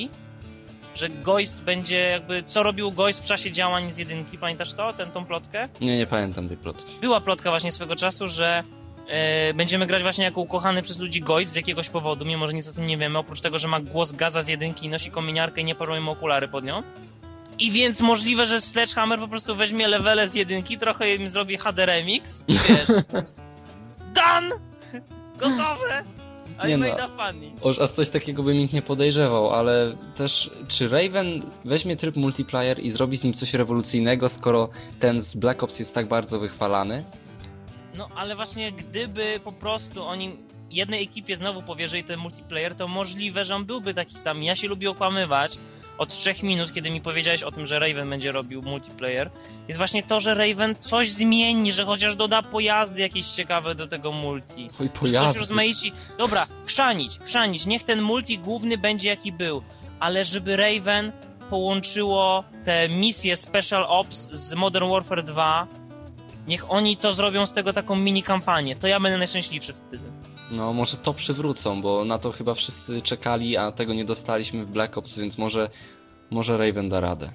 że Geist będzie jakby, co robił Geist w czasie działań z 1, pamiętasz to? Tą plotkę? Nie pamiętam tej plotki. Była plotka właśnie swego czasu, że będziemy grać właśnie jako ukochany przez ludzi Geist z jakiegoś powodu, mimo że nic o tym nie wiemy, oprócz tego, że ma głos Gaza z 1 i nosi kominiarkę i nie porujemy okulary pod nią. I więc możliwe, że Sledgehammer po prostu weźmie levele z 1, trochę im zrobi HD remix i wiesz... Done! Gotowe! I made a funny. Aż coś takiego bym nikt nie podejrzewał, ale też czy Raven weźmie tryb multiplayer i zrobi z nim coś rewolucyjnego, skoro ten z Black Ops jest tak bardzo wychwalany? No, ale właśnie gdyby po prostu oni jednej ekipie znowu powierzyli ten multiplayer, to możliwe, że on byłby taki sam. Ja się lubię okłamywać od 3 minut, kiedy mi powiedziałeś o tym, że Raven będzie robił multiplayer. Jest właśnie to, że Raven coś zmieni, że chociaż doda pojazdy jakieś ciekawe do tego multi. Oj, Coś pojazdy. rozmaici. Dobra, chrzanić. Niech ten multi główny będzie jaki był, ale żeby Raven połączyło te misje Special Ops z Modern Warfare 2, niech oni to zrobią z tego taką mini kampanię, to ja będę najszczęśliwszy wtedy. No, może to przywrócą, bo na to chyba wszyscy czekali, a tego nie dostaliśmy w Black Ops, więc może Raven da radę.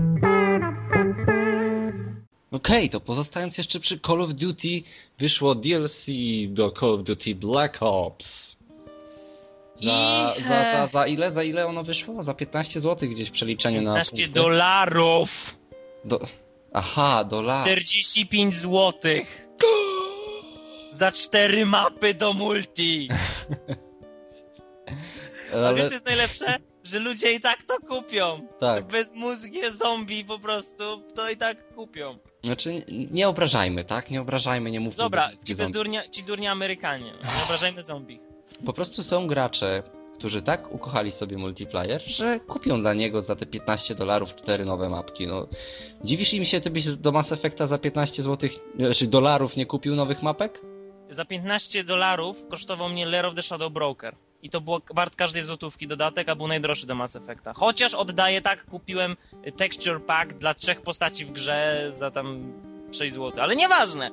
Okej, to pozostając jeszcze przy Call of Duty, wyszło DLC do Call of Duty Black Ops. Za ile? Za ile ono wyszło? Za 15 zł gdzieś w przeliczeniu na... $15 dolarów! Aha, dolar. 45 złotych! Za 4 mapy do multi! Ale wiesz, co jest najlepsze? Że ludzie i tak to kupią. Tak. Bezmózgie zombie po prostu to i tak kupią. Znaczy, nie obrażajmy, tak? Nie obrażajmy, nie mówmy. Dobra, ci durni Amerykanie. Nie obrażajmy zombie. Po prostu są gracze, którzy tak ukochali sobie multiplayer, że kupią dla niego za te $15 4 nowe mapki. No, dziwisz im się, ty byś do Mass Effecta za 15 zł, czy dolarów nie kupił nowych mapek? Za $15 kosztował mnie Lair of the Shadow Broker. I to było wart każdej złotówki dodatek, a był najdroższy do Mass Effecta. Chociaż oddaję, tak, kupiłem Texture Pack dla 3 postaci w grze za tam 6 zł. Ale nieważne!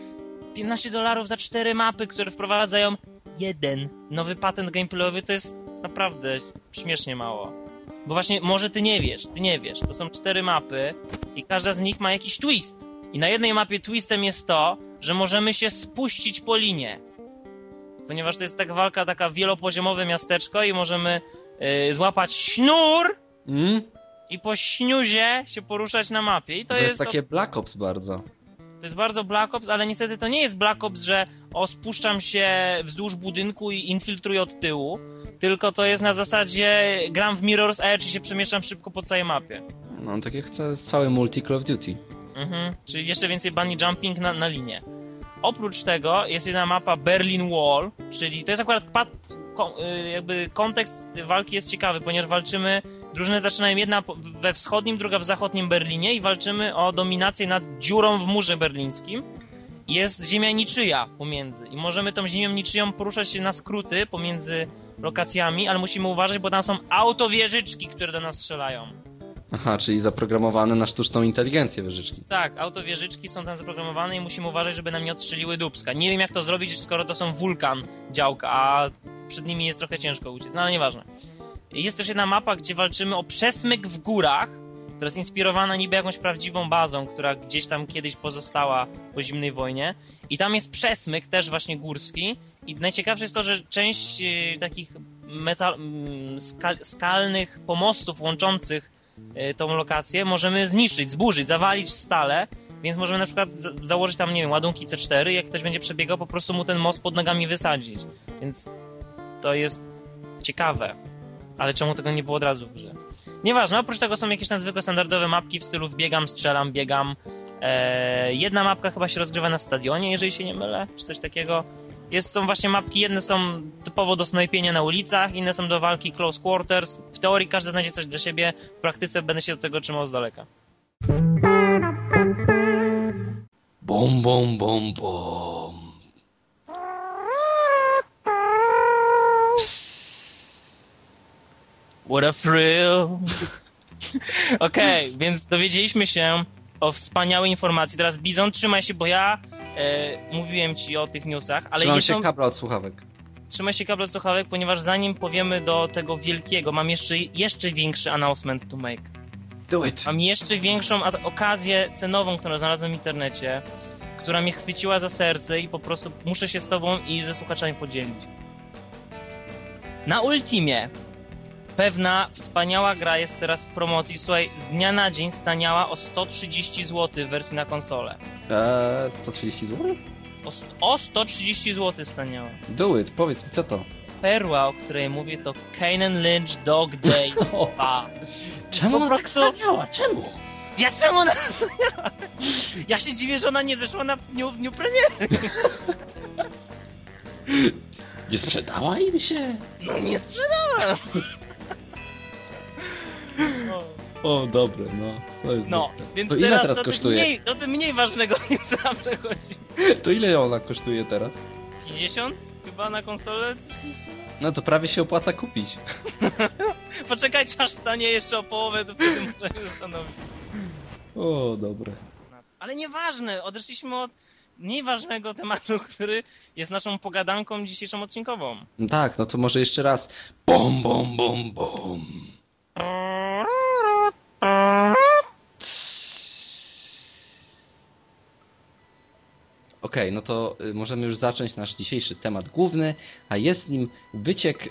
$15 za 4 mapy, które wprowadzają jeden nowy patent gameplayowy, to jest naprawdę śmiesznie mało. Bo właśnie, może ty nie wiesz. To są 4 mapy i każda z nich ma jakiś twist. I na jednej mapie twistem jest to, że możemy się spuścić po linie. Ponieważ to jest taka walka, taka wielopoziomowe miasteczko i możemy złapać sznur i po śniuzie się poruszać na mapie. I to jest takie Black Ops bardzo. To jest bardzo Black Ops, ale niestety to nie jest Black Ops, że spuszczam się wzdłuż budynku i infiltruję od tyłu, tylko to jest na zasadzie gram w Mirror's Edge i się przemieszczam szybko po całej mapie. No, tak jak cały multi Call of Duty. Czyli jeszcze więcej bunny jumping na linię. Oprócz tego jest jedna mapa Berlin Wall, czyli to jest akurat jakby kontekst walki jest ciekawy, ponieważ walczymy, drużyny zaczynają jedna we wschodnim, druga w zachodnim Berlinie i walczymy o dominację nad dziurą w murze berlińskim. Jest ziemia niczyja pomiędzy i możemy tą ziemią niczyją poruszać się na skróty pomiędzy lokacjami, ale musimy uważać, bo tam są autowieżyczki, które do nas strzelają. Aha, czyli zaprogramowane na sztuczną inteligencję wieżyczki. Tak, autowieżyczki są tam zaprogramowane i musimy uważać, żeby nam nie odstrzeliły dupska. Nie wiem, jak to zrobić, skoro to są wulkan działka, a przed nimi jest trochę ciężko uciec. No ale nieważne. Jest też jedna mapa, gdzie walczymy o przesmyk w górach, która jest inspirowana niby jakąś prawdziwą bazą, która gdzieś tam kiedyś pozostała po zimnej wojnie. I tam jest przesmyk, też właśnie górski. I najciekawsze jest to, że część takich skalnych pomostów łączących tą lokację możemy zniszczyć, zburzyć, zawalić stale, więc możemy na przykład założyć tam, nie wiem, ładunki C4 i jak ktoś będzie przebiegał, po prostu mu ten most pod nogami wysadzić. Więc to jest ciekawe. Ale czemu tego nie było od razu w grze? Nieważne, oprócz tego są jakieś tam zwykłe standardowe mapki w stylu wbiegam, strzelam, biegam. Jedna mapka chyba się rozgrywa na stadionie, jeżeli się nie mylę, czy coś takiego. Są właśnie mapki, jedne są typowo do snajpienia na ulicach, inne są do walki close quarters. W teorii każdy znajdzie coś dla siebie, w praktyce będę się do tego trzymał z daleka. Bom, bom, bom, bom. What a thrill! Okej, więc dowiedzieliśmy się o wspaniałej informacji. Teraz Bizon, trzymaj się, bo ja mówiłem ci o tych newsach, ale Trzymaj się kabla od słuchawek. Trzymaj się kabla od słuchawek, ponieważ zanim powiemy do tego wielkiego, mam jeszcze większy announcement to make. Do it. Mam jeszcze większą okazję cenową, którą znalazłem w internecie, która mnie chwyciła za serce i po prostu muszę się z tobą i ze słuchaczami podzielić. Na Ultimie pewna wspaniała gra jest teraz w promocji. Słuchaj, z dnia na dzień staniała o 130 zł w wersji na konsolę. 130 zł? O 130 zł staniała. Do it, powiedz mi, co to? Perła, o której mówię, to Kane & Lynch Dog Days 2. Czemu po prostu tak staniała? Czemu? Ja czemu ona... Ja się dziwię, że ona nie zeszła na dniu premiery. Nie sprzedała im się? No nie sprzedała. O, dobre, no. To jest No, dobre. więc to ile teraz teraz kosztuje? do tym mniej ważnego newsa przechodzi. To ile ona kosztuje teraz? 50? Chyba na konsolę? Coś w tym stylu? No to prawie się opłaca kupić. Poczekajcie, aż stanie jeszcze o połowę, to wtedy muszę się zastanowić. O, dobre. Ale nieważne, odeszliśmy od mniej ważnego tematu, który jest naszą pogadanką dzisiejszą odcinkową. No tak, no to może jeszcze raz. Bom, bom, bom, bom. Okej, no to możemy już zacząć nasz dzisiejszy temat główny, a jest nim wyciek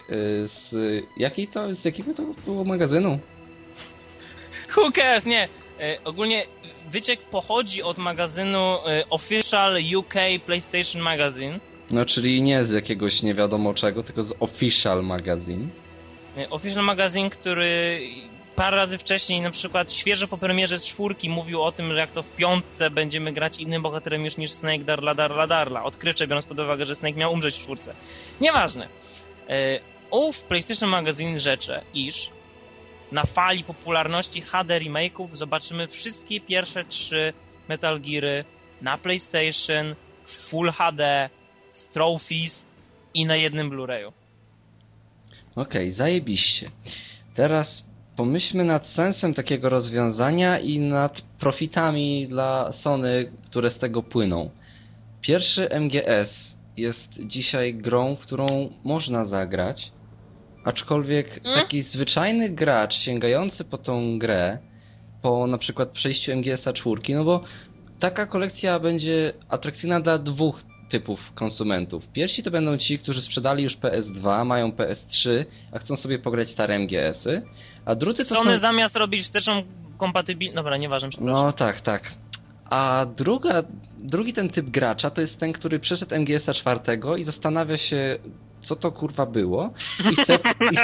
z jakiego to było magazynu? Who cares? Nie. Ogólnie wyciek pochodzi od magazynu Official UK PlayStation Magazine. No, czyli nie z jakiegoś nie wiadomo czego, tylko z Official Magazine. Official Magazine, który parę razy wcześniej, na przykład świeżo po premierze z 4 mówił o tym, że jak to w 5 będziemy grać innym bohaterem już niż Snake Darla Darla Darla. Odkrywcze, biorąc pod uwagę, że Snake miał umrzeć w 4. Nieważne. W PlayStation Magazine rzecze, iż na fali popularności HD remake'ów zobaczymy wszystkie pierwsze 3 Metal Geary na PlayStation, Full HD, z trophies i na jednym Blu-rayu. Okej, zajebiście. Teraz pomyślmy nad sensem takiego rozwiązania i nad profitami dla Sony, które z tego płyną. Pierwszy MGS jest dzisiaj grą, w którą można zagrać, aczkolwiek taki zwyczajny gracz sięgający po tą grę, po na przykład przejściu MGS-a 4, no bo taka kolekcja będzie atrakcyjna dla 2 typów konsumentów. Pierwsi to będą ci, którzy sprzedali już PS2, mają PS3, a chcą sobie pograć stare MGS-y, a drudzy to Sony są... zamiast robić wsteczną kompatybilność... Dobra, nieważne, przepraszam. No tak. A drugi ten typ gracza to jest ten, który przeszedł MGS-a 4 i zastanawia się, co to kurwa było i chce...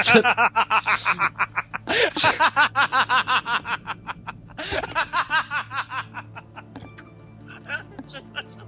Przepraszam.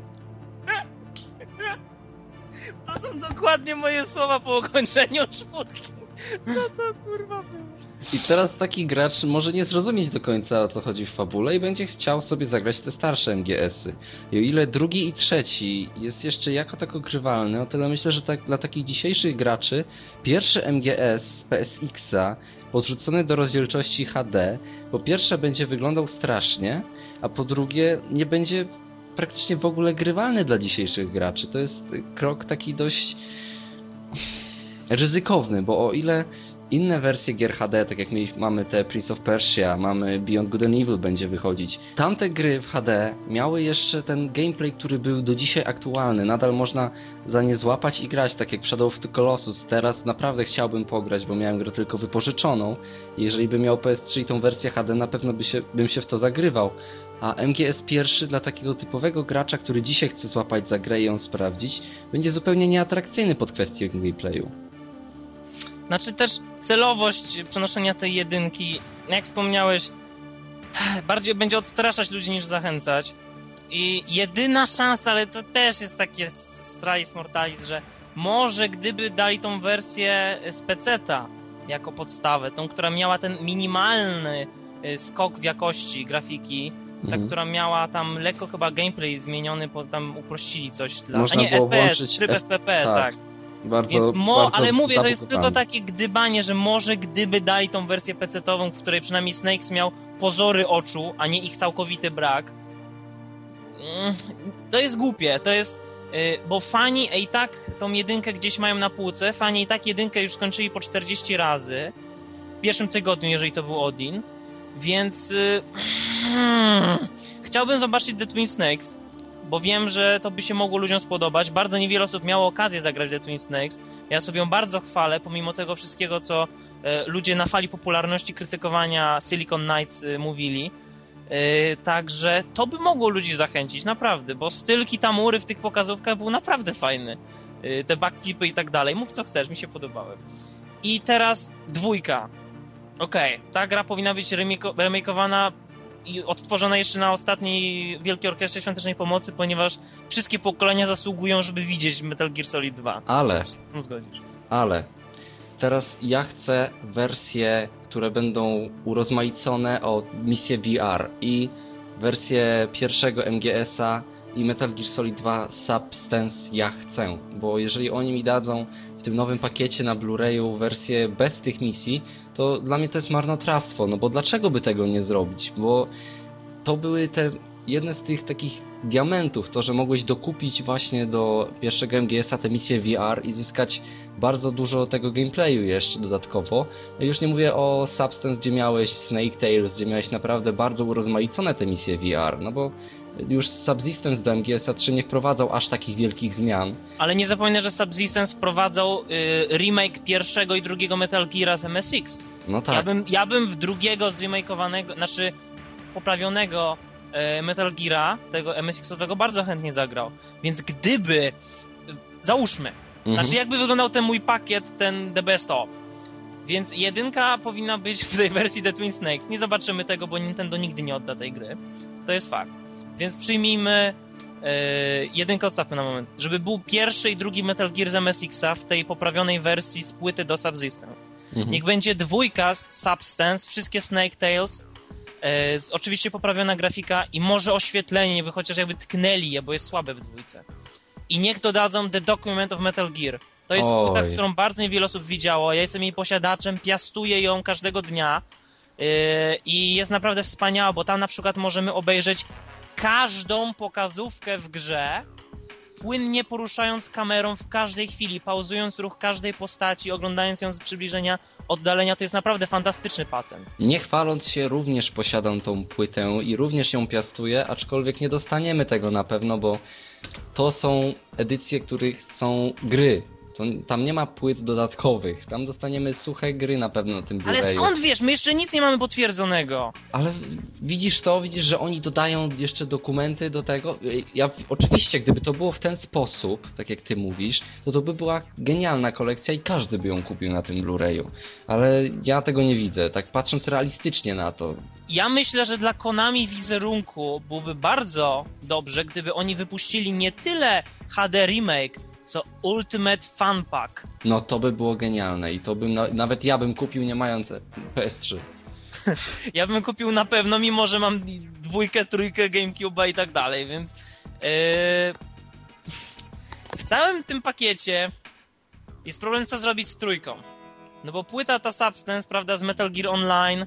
To są dokładnie moje słowa po ukończeniu 4. Co to kurwa było? I teraz taki gracz może nie zrozumieć do końca, o co chodzi w fabule i będzie chciał sobie zagrać te starsze MGS-y. I o ile drugi i trzeci jest jeszcze jako tako grywalny, o tyle myślę, że dla takich dzisiejszych graczy pierwszy MGS z PSX-a podrzucony do rozdzielczości HD, po pierwsze będzie wyglądał strasznie, a po drugie nie będzie praktycznie w ogóle grywalny dla dzisiejszych graczy. To jest krok taki dość ryzykowny, bo o ile inne wersje gier HD, tak jak mamy te Prince of Persia, mamy Beyond Good and Evil będzie wychodzić. Tamte gry w HD miały jeszcze ten gameplay, który był do dzisiaj aktualny. Nadal można za nie złapać i grać, tak jak Shadow of the Colossus. Teraz naprawdę chciałbym pograć, bo miałem grę tylko wypożyczoną. Jeżeli bym miał PS3 i tą wersję HD, na pewno bym się w to zagrywał. A MGS pierwszy dla takiego typowego gracza, który dzisiaj chce złapać za grę i ją sprawdzić, będzie zupełnie nieatrakcyjny pod kwestię gameplayu. Znaczy też celowość przenoszenia tej jedynki, jak wspomniałeś, bardziej będzie odstraszać ludzi niż zachęcać. I jedyna szansa, ale to też jest takie stralis mortalis, że może gdyby dali tą wersję z PC-ta jako podstawę, tą, która miała ten minimalny skok w jakości grafiki, ta, która miała tam lekko chyba gameplay zmieniony, bo tam uprościli coś dla... Można a nie, było FPS, włączyć tryb FPP, tak. Bardzo, więc bardzo ale mówię, to jest zabudowany. tylko takie gdybanie, że może gdyby dali tą wersję PC-tową, w której przynajmniej Snakes miał pozory oczu, a nie ich całkowity brak. To jest głupie, to jest... Bo fani i tak tą jedynkę gdzieś mają na półce, fani i tak jedynkę już skończyli po 40 razy w pierwszym tygodniu, jeżeli to był Odin, więc chciałbym zobaczyć The Twin Snakes, bo wiem, że to by się mogło ludziom spodobać. Bardzo niewiele osób miało okazję zagrać The Twin Snakes. Ja sobie ją bardzo chwalę, pomimo tego wszystkiego, co ludzie na fali popularności krytykowania Silicon Knights mówili. Także to by mogło ludzi zachęcić, naprawdę, bo styl Kitamury w tych pokazówkach był naprawdę fajny. Te backflipy i tak dalej. Mów co chcesz, mi się podobały. I teraz 2. Okej, ta gra powinna być remakeowana i odtworzona jeszcze na ostatniej Wielkiej Orkiestrze Świątecznej Pomocy, ponieważ wszystkie pokolenia zasługują, żeby widzieć Metal Gear Solid 2. Ale teraz ja chcę wersje, które będą urozmaicone o misję VR i wersję pierwszego MGS-a i Metal Gear Solid 2 Substance ja chcę, bo jeżeli oni mi dadzą w tym nowym pakiecie na Blu-rayu wersję bez tych misji, to dla mnie to jest marnotrawstwo, no bo dlaczego by tego nie zrobić? Bo to były te jedne z tych takich diamentów, to, że mogłeś dokupić właśnie do pierwszego MGS-a tę misję VR i zyskać bardzo dużo tego gameplayu jeszcze dodatkowo. Już nie mówię o Substance, gdzie miałeś Snake Tales, gdzie miałeś naprawdę bardzo urozmaicone te misje VR, no bo już Subsistence do MGS-a 3 nie wprowadzał aż takich wielkich zmian. Ale nie zapominaj, że Subsistence wprowadzał remake pierwszego i drugiego Metal Geara z MSX. No tak. Ja bym w drugiego zremakeowanego, znaczy poprawionego Metal Geara, tego MSX-owego, bardzo chętnie zagrał. Więc gdyby, załóżmy, znaczy jakby wyglądał ten mój pakiet, ten The Best Of. Więc jedynka powinna być w tej wersji The Twin Snakes. Nie zobaczymy tego, bo Nintendo nigdy nie odda tej gry. To jest fakt. Więc przyjmijmy jedynkę, odstawmy na moment. Żeby był pierwszy i drugi Metal Gear z MSX-a w tej poprawionej wersji z płyty do Subsistence. Niech będzie dwójka z Substance, wszystkie Snake Tales, oczywiście poprawiona grafika i może oświetlenie, by chociaż jakby tknęli je, bo jest słabe w dwójce. I niech dodadzą The Document of Metal Gear. To jest płyta, którą bardzo niewiele osób widziało. Ja jestem jej posiadaczem, piastuję ją każdego dnia i jest naprawdę wspaniała, bo tam na przykład możemy obejrzeć każdą pokazówkę w grze, płynnie poruszając kamerą w każdej chwili, pauzując ruch każdej postaci, oglądając ją z przybliżenia, oddalenia. To jest naprawdę fantastyczny patent. Nie chwaląc się, również posiadam tą płytę i również ją piastuję, aczkolwiek nie dostaniemy tego na pewno, bo to są edycje, których są gry. Tam nie ma płyt dodatkowych. Tam dostaniemy suche gry na pewno na tym Blu-rayu. Ale skąd wiesz? My jeszcze nic nie mamy potwierdzonego. Ale widzisz, że oni dodają jeszcze dokumenty do tego? Oczywiście, gdyby to było w ten sposób, tak jak ty mówisz, to by była genialna kolekcja i każdy by ją kupił na tym Blu-rayu. Ale ja tego nie widzę, tak patrząc realistycznie na to. Ja myślę, że dla Konami wizerunku byłoby bardzo dobrze, gdyby oni wypuścili nie tyle HD Remake, co Ultimate Fun Pack. No to by było genialne i to bym nawet ja bym kupił nie mając PS3. Ja bym kupił na pewno, mimo że mam dwójkę, trójkę, GameCube'a i tak dalej, więc w całym tym pakiecie jest problem, co zrobić z trójką. No bo płyta ta Substance, prawda, z Metal Gear Online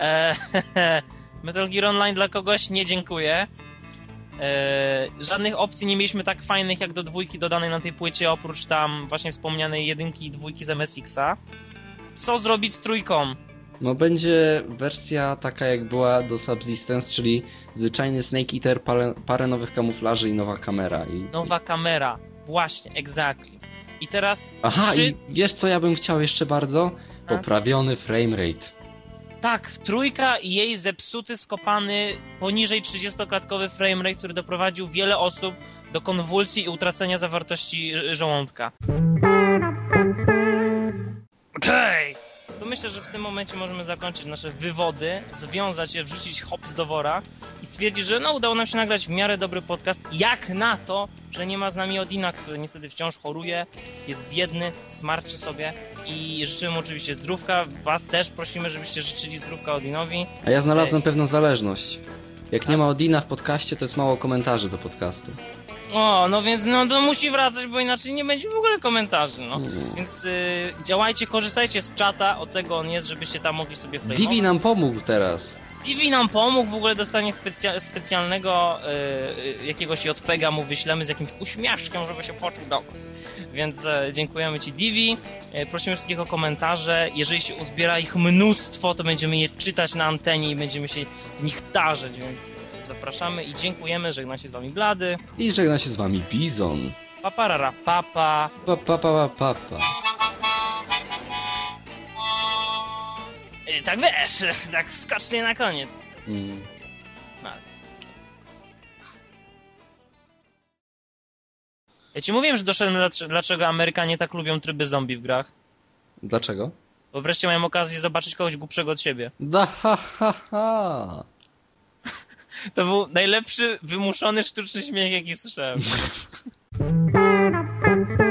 Metal Gear Online dla kogoś nie dziękuję. Żadnych opcji nie mieliśmy tak fajnych jak do dwójki dodanej na tej płycie, oprócz tam właśnie wspomnianej jedynki i dwójki z MSX-a. Co zrobić z trójką? No będzie wersja taka jak była do Subsistence, czyli zwyczajny Snake Eater, parę nowych kamuflaży i nowa kamera. Nowa kamera, właśnie, exactly. I teraz... Aha, i wiesz co ja bym chciał jeszcze bardzo? Poprawiony framerate. Tak, trójka i jej zepsuty, skopany, poniżej 30-klatkowy framerate, który doprowadził wiele osób do konwulsji i utracenia zawartości żołądka. Okej! To myślę, że w tym momencie możemy zakończyć nasze wywody, związać je, wrzucić hops do wora i stwierdzić, że udało nam się nagrać w miarę dobry podcast, jak na to, że nie ma z nami Odina, który niestety wciąż choruje, jest biedny, smarczy sobie i życzymy oczywiście zdrówka. Was też prosimy, żebyście życzyli zdrówka Odinowi. A ja znalazłem pewną zależność. Jak nie ma Odina w podcaście, to jest mało komentarzy do podcastu. O, no więc to musi wracać, bo inaczej nie będzie w ogóle komentarzy, Więc działajcie, korzystajcie z czata, od tego on jest, żebyście tam mogli sobie frame'ować. Divi nam pomógł teraz. Divi nam pomógł, w ogóle dostanie specjalnego jakiegoś JPEGa mu wyślemy z jakimś uśmieszkiem, żeby się poczuł dobrze. Więc dziękujemy Ci, Divi. Prosimy wszystkich o komentarze. Jeżeli się uzbiera ich mnóstwo, to będziemy je czytać na antenie i będziemy się w nich tarzeć, więc zapraszamy i dziękujemy. Żegna się z Wami Blady. I żegna się z Wami Bizon. Paparara papa. Papa. Tak wiesz, tak skocznie na koniec. Ja Ci mówiłem, że doszedłem, dlaczego Amerykanie tak lubią tryby zombie w grach. Dlaczego? Bo wreszcie mają okazję zobaczyć kogoś głupszego od siebie. Ha. To był najlepszy wymuszony sztuczny śmiech, jaki słyszałem.